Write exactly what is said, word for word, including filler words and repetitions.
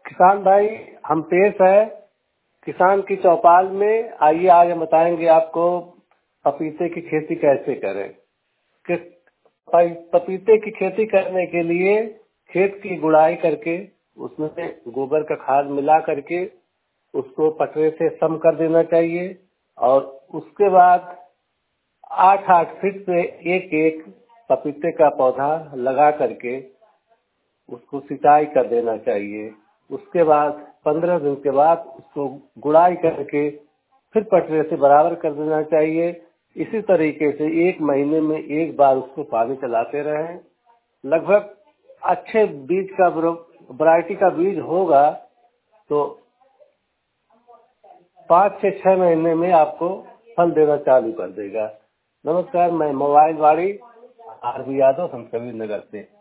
किसान भाई, हम पेश है किसान की चौपाल में। आइए आज हम बताएंगे आपको पपीते की खेती कैसे करें। कि पपीते की खेती करने के लिए खेत की गुड़ाई करके उसमें गोबर का खाद मिला करके उसको पटरे से सम कर देना चाहिए और उसके बाद आठ आठ फीट पे एक एक पपीते का पौधा लगा करके उसको सिंचाई कर देना चाहिए। उसके बाद पंद्रह दिन के बाद उसको गुड़ाई करके फिर पटरे से बराबर कर देना चाहिए। इसी तरीके से एक महीने में एक बार उसको पानी चलाते रहें। लगभग अच्छे बीज का वैरायटी का बीज होगा तो पाँच से छह महीने में आपको फल देना चालू कर देगा। नमस्कार, मैं मोबाइल वाड़ी आर बी यादव, हम कबीर नगर से।